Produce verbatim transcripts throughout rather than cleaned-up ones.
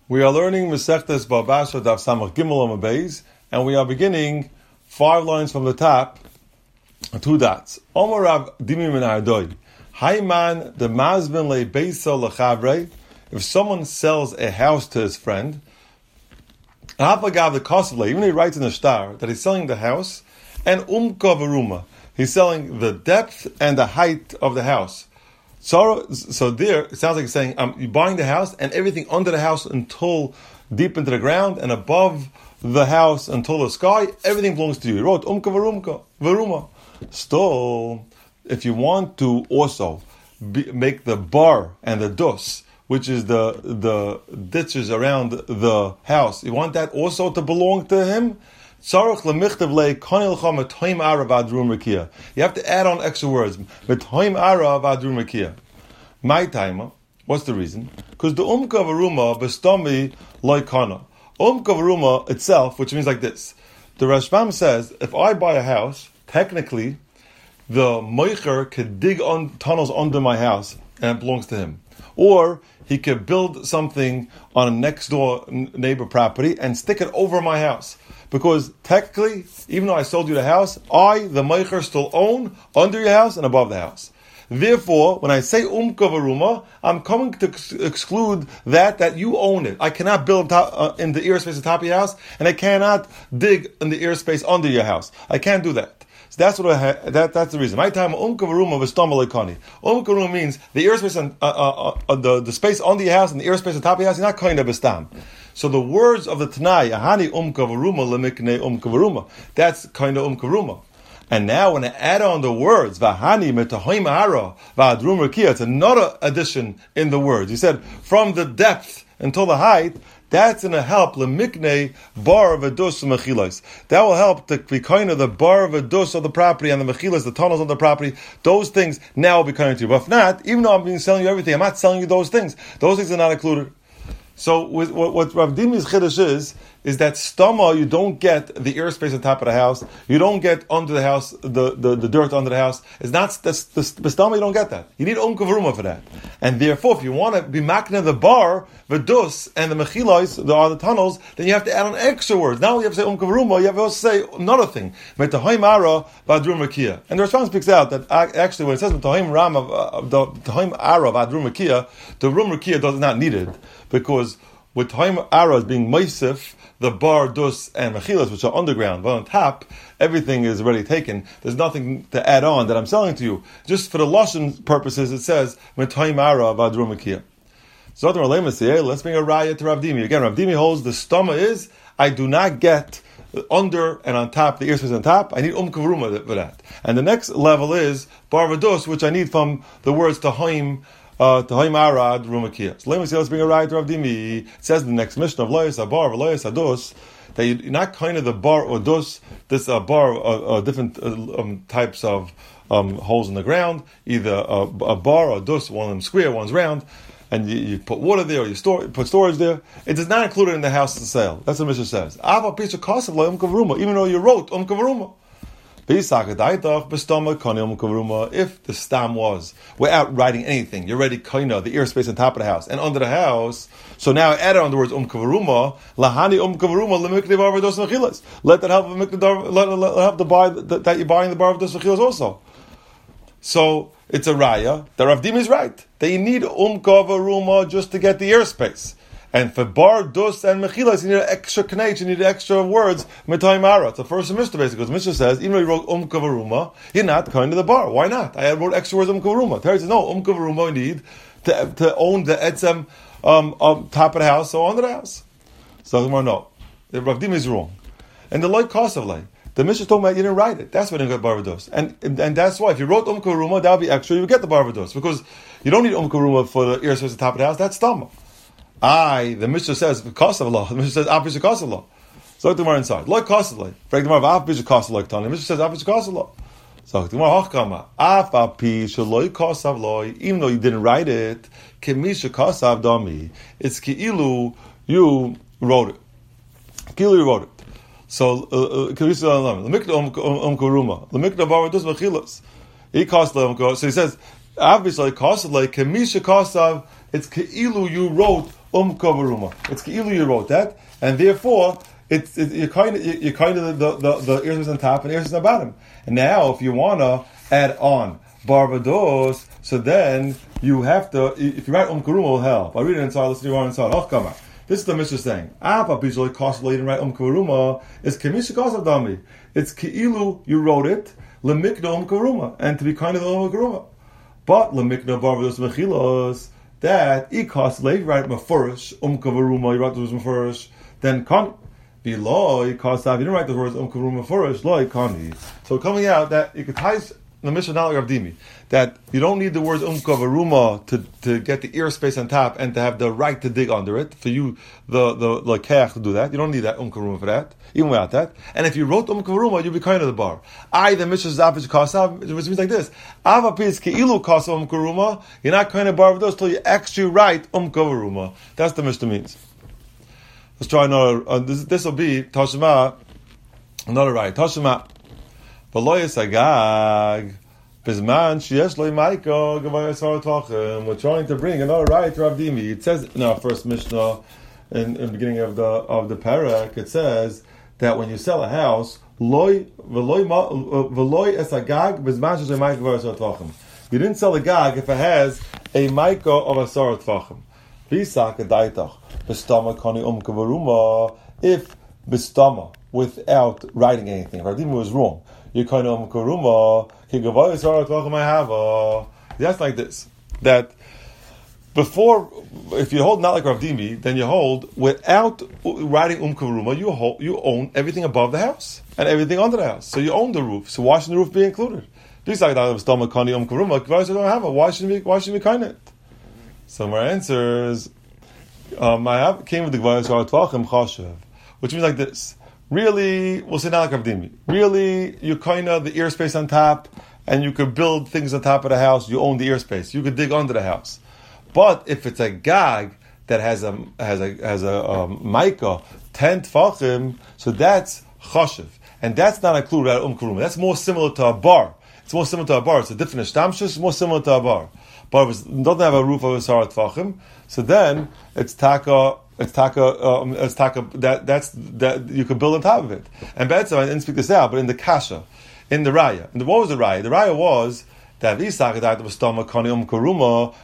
We are learning Masechtas Bava Basra Daf Samach Gimel Amabeis, and we are beginning five lines from the top, two dots. Omer Rav Dimi min Ardoi, Hayman the Mazvin le Beisa leChavre. If someone sells a house to his friend, Hapagav the Kosvle, even he writes in the star that he's selling the house, and Umka Varuma, he's selling the depth and the height of the house. So, so there, it sounds like he's saying, um, you're buying the house and everything under the house until deep into the ground and above the house until the sky, everything belongs to you. He wrote, Umka Varumka, Varuma. Still, if you want to also be, make the bar and the dus, which is the, the ditches around the house, you want that also to belong to him? You have to add on extra words. My timer. What's the reason? Because the umka varuma bestami loikana. Umka varuma itself, which means like this. The Rashbam says, if I buy a house, technically, the moicher could dig on tunnels under my house, and it belongs to him. Or he could build something on a next door neighbor property and stick it over my house. Because technically, even though I sold you the house, I, the meicher, still own under your house and above the house. Therefore, when I say umka varuma, I'm coming to ex- exclude that that you own it. I cannot build top, uh, in the airspace at the top of your house, and I cannot dig in the airspace under your house. I can't do that. So that's what I ha- that that's the reason. My time umka varuma v'stamaleikani. Umka varuma means the airspace and uh, uh, uh, the the space under your house and the airspace at the top of your house. You're not kind of bestam. So the words of the Tanai, Ahani umka varuma lemikne umka varuma, that's kind of umka varuma. And now when I add on the words, Vahani metahoim ara va'adrum rakia, it's another addition in the words. He said, from the depth until the height, that's going to help lemikne bar v'dus mechilas. That will help to be kind of the bar v'dus of the property and the mechilas, the tunnels on the property. Those things now will be kind to you. But if not, even though I'm being selling you everything, I'm not selling you those things. Those things are not included. So with, what, what Rav Dimi's chiddush is, is that stama, you don't get the airspace on top of the house, you don't get under the house, the, the, the dirt under the house. It's not, the, the, the stama, you don't get that. You need umka varuma for that. And therefore, if you want to be makna the bar, the dus, and the mechilos, the, are the tunnels, then you have to add on extra words. Not only you have to say umka varuma, you have to also say another thing. Metahoim ara v'adrum rakia. And the response speaks out that actually when it says metahoim ram of metahoim ara v'adrum rakia, the rum rakia is not needed. Because with Haim Ara being Meisif, the bar, dus, and mechilas, which are underground, but on top, everything is already taken. There's nothing to add on that I'm selling to you. Just for the Lashon purposes, it says, with Haim Ara v'adrum rakia. So let's bring a raya to Rav Dimi. Again, Rav Dimi holds the stoma is, I do not get under and on top, the airspace on top, I need umka varuma for that. And the next level is bar v'dus, which I need from the words Tahaim, Uh, to Haim Arad Rumakia. So let me see, let's bring a right to Rav Dimi. It says in the next Mishnah of Loyas Abar, Loyas Adus, that you're not kind of the bar or dus, this uh, bar, uh, uh, different uh, um, types of um, holes in the ground, either a, a bar or a dus, one of them square, one's round, and you, you put water there or you store, put storage there. It is not included in the house to sale. That's what the Mishnah says. Ava piece of cost of Umka Varuma, even though you wrote Umka Varuma. If the stam was, without writing anything, you're already kind of the airspace on top of the house and under the house. So now I added on the words umkavaruma, lahani umkavaruma lemikne bar v'dos mechilas. Let that help let, let help the buy that, that you're buying the bar v'dos mechilas also. So it's a raya. The Rav Dimi is right. That you need umkavaruma just to get the airspace. And for bar, dus, and mechilas, you need an extra knech, you need extra words, metayim ara. It's the first semester, basically, because the Mishnah says, even though you wrote umka varuma, you're not kind of the bar. Why not? I wrote extra words umka varuma. Terry says, no, umka varuma you need to, to own the etzem um, um, top of the house, or under the house. So, no. The Rav Dimi is wrong. And the loy cost of lay. The Mishnah is talking about you didn't write it. That's why you didn't get bar v'dos. And, and and that's why, if you wrote umka varuma, that would be extra, you would get the bar v'dos. Because you don't need umka varuma for the airspace at the top of the house, that's stomach. I, the Mishnah says, cost of law. The Mishnah says, opposite cost of law. So look the Gemara inside. Like cost of law. Break the Gemara, opposite cost of law. The Mishnah says, opposite cost of law. So the Gemara, hachkama, afapi, shaloi cost of law, even though you didn't write it, kemisha cost of dami. It's ki'ilu, you wrote it. Ki'ilu, you wrote it. So, kemisha alam, lemikna umkaruma, lemikna baradus mechilas. He cost of, so he says, obviously, cost of law, kemisha cost of, it's ki'ilu, you wrote um kavaruma. It's keilu you wrote that, and therefore it's it, you're kind of you're kind of the the the ear space on top and ear space on the bottom. And now if you wanna add on Barbados, so then you have to, if you write Um Karuma will help. I read it inside, listen to it inside. Oh, come on. This is the Mishnah saying, Apa Bijoli Kosla, and write Um Karuma, is Kemisha Kosla Dami. It's Keilu, you wrote it, Lemikna Um Karuma, and to be kind of the Um Karuma. But Lemikna Barbados Mechilos, that E Kosla, you write Mefurish, Um Karuma, you write the words Mefurish, then Kani. Below, you Kosla, you didn't write the words Um Karuma Mefurish, Loi Kani. So coming out that you could tie the Mishnah not like Rav Dimi, that you don't need the words umka varuma to to get the ear space on top and to have the right to dig under it. For you, the the lekech to do that, you don't need that umka varuma for that, even without that. And if you wrote umka varuma, you'd be kind of the bar. I the Mishnah zafish kasav, which means like this: avapis keilu kasav umka varuma. You're not kind of bar with those till you actually write umka varuma. That's the Mishnah means. Let's try another. Uh, this this will be tashma, another right tashma. We're trying to bring another right to Rav Dimi. It says in our first Mishnah, in, in the beginning of the of the parak, it says that when you sell a house, you didn't sell a gag if it has a maika of a sarat tvachim. If bistama, without writing anything, Rav Dimi was wrong. You kind of karuma, that's like this. That before, if you hold not like Rav Dimi, then you hold without writing um karuma, you hold, you own everything above the house and everything under the house. So you own the roof. So why shouldn't the roof be included? Why shouldn't we? Why shouldn't we kind it? So my answers, um, I have, came with the Gvayas Tvachim Chashav, which means like this. Really, we'll say not like Rav Dimi. Really, you kind of the ear space on top, and you could build things on top of the house. You own the ear space. You could dig under the house. But if it's a gag that has a has a has a um, mica ten tfachim, so that's chashiv, and that's not included at um karuma. That's more similar to a bar. It's more similar to a bar. It's a different shtamshus. It's more similar to a bar. But if it doesn't have a roof of a sarat tfachim, so then it's taka. It's taka. Um, it's taka. That that's that you could build on top of it. And Betzim, I didn't speak this out, but in the kasha, in the raya, and what was the raya? The raya was that Isak that was stoma kani um karuma.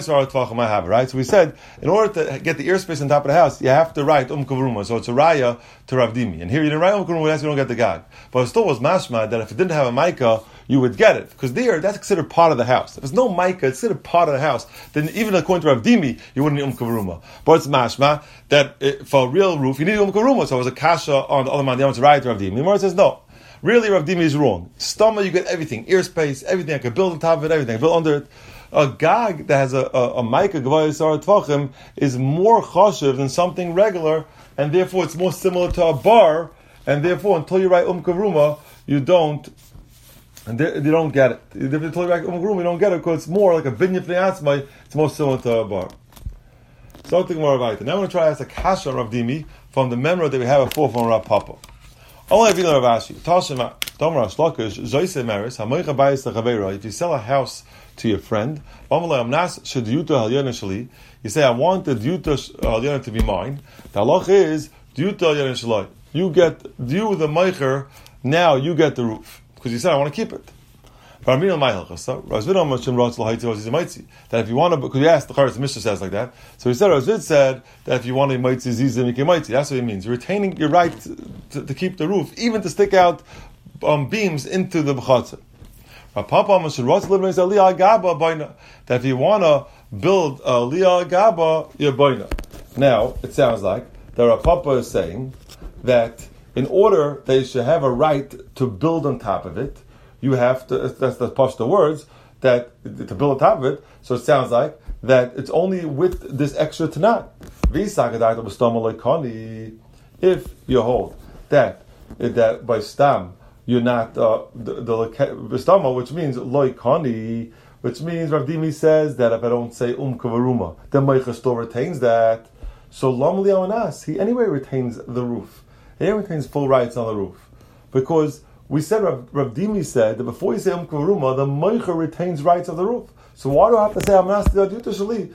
I have it right. So we said in order to get the ear space on top of the house, you have to write um karuma. So it's a raya to Rav Dimi. And here you didn't write um karuma. That's you don't get the gag. But it still was mashma that if it didn't have a mica, you would get it, because there, that's considered part of the house. If there's no mica, it's considered part of the house, then even according to Rav Dimi, you wouldn't need umkaruma. But it's mashma, that it, for a real roof, you need umkaruma, so it was a kasha on the other man, the right to Rav Dimi. The Gemara says, no. Really, Rav Dimi is wrong. Stomach, you get everything, ear space, everything, I can build on top of it, everything, I build under it. A gag that has a, a, a mica, gavaya sar tvachim, is more chashiv than something regular, and therefore it's more similar to a bar, and therefore until you write umkaruma, you don't And they, they don't get it. If they tell you back room, you don't get it because it's more like a binyan fnei. It's more similar to a bar. So I'm thinking more about it. Now I'm going to try to ask a kasha Rav Dimi from the memory that we have before from Rav Papa. Only if you know Rav Ashi. Tashema Tomra Shlokish Zoyse Maris Hamoicha Bayis Lechavera. If you sell a house to your friend, Amnas should Yuta Halyana Shali. You say, I want the Yuta Halyana to be mine. The halach is Yuta Halyana Shali. You get you the meicher. Now you get the roof. Because you said, I want to keep it. That if you want to, because you asked, the Charetz Mishnah says like that. So he said, Razvid said that if you want to Maitzi Zizim, you can Maitzi. That's what it means. You're retaining your right to, to keep the roof, even to stick out um, beams into the B'chatzah. That if you want to build a Liya Gaba, you're Boina. Now, it sounds like that Rav Papa is saying that in order they should have a right to build on top of it, you have to, that's the pashto words, that to build on top of it, so it sounds like that it's only with this extra tanat. If you hold that, that by stam, you're not, uh, the, the stama, which means loikani, which means Rav Dimi says that if I don't say um kavaruma, then Meicha still retains that. So lam li'awanas, he anyway retains the roof. He retains full rights on the roof. Because we said, Rav, Rav Dimi said, that before you say Um Kavaruma, the Meicher retains rights of the roof. So why do I have to say, Amnas Yuta Shali?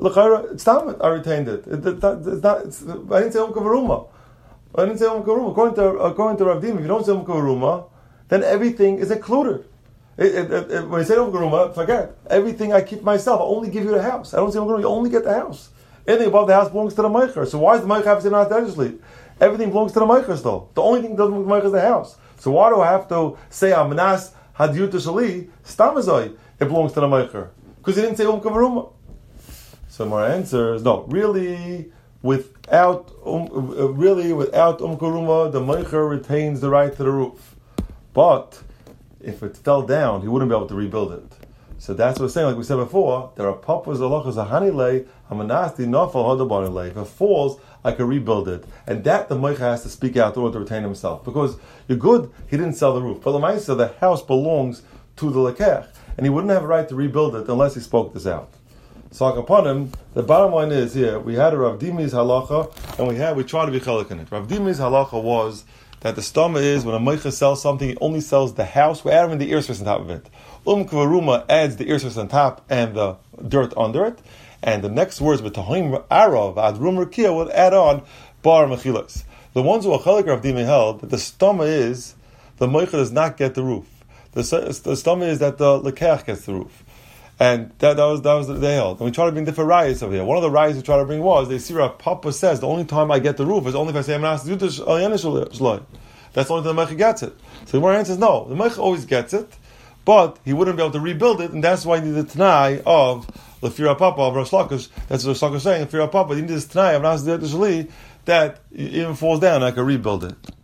L'chayra, it's Talmud. I retained it. It, it, it it's not, it's, I didn't say Om Kavaruma. I didn't say Om Kavaruma. According to according to Rav Dima, if you don't say Om Kavaruma, then everything is included. It, it, it, it, when you say Om Kavaruma, forget everything. I keep myself. I only give you the house. I don't say Om Kavaruma. You only get the house. Anything above the house belongs to the Meicher. So why does the Meicher have to say not religiously? Everything belongs to the Meicher still. The only thing that doesn't belong to the Meicher is the house. So why do I have to say Amanas Hadiyut Shali Stamazoi? It belongs to the Meicher because he didn't say Om Kavaruma. So my answer is no. Really, without um, really without Um Karuma, the Meicher retains the right to the roof. But if it fell down, he wouldn't be able to rebuild it. So that's what we're saying. Like we said before, there are papas halachas ahanilei hamanasti nafal hadabanilei. If it falls, I can rebuild it, and that the Meicher has to speak out in order to retain himself. Because you're good, he didn't sell the roof. But Lamaisa, the house belongs to the lekech, and he wouldn't have a right to rebuild it unless he spoke this out. So upon him, the bottom line is here, we had a Rav Dimi's halacha, and we had we tried to be chalik in it. Rav Dimi's halacha was that the stama is when a Meicher sells something, he only sells the house, we're adding the ear space on top of it. Um Kvaruma adds the ear space on top and the dirt under it, and the next words with Tahim Arav Ad Rum Rakia would add on Bar Mechilas. The ones who are chalik Rav Dimi held that the stama is the Meicher does not get the roof. The, the stama is that the lekech gets the roof. And that, that was that was the they held. And we try to bring different rayas over here. One of the rayas we try to bring was, they see Rav Papa says, the only time I get the roof is only if I say, That's the only time the Meicher gets it. So the Gemara answers, no, the Meicher always gets it, but he wouldn't be able to rebuild it, and that's why he needed the Tanai of the Fira Papa of Rav Lakish. That's what Rav Lakish is saying, Fira Papa, he needed this Tanai of Nas that even falls down, I can rebuild it.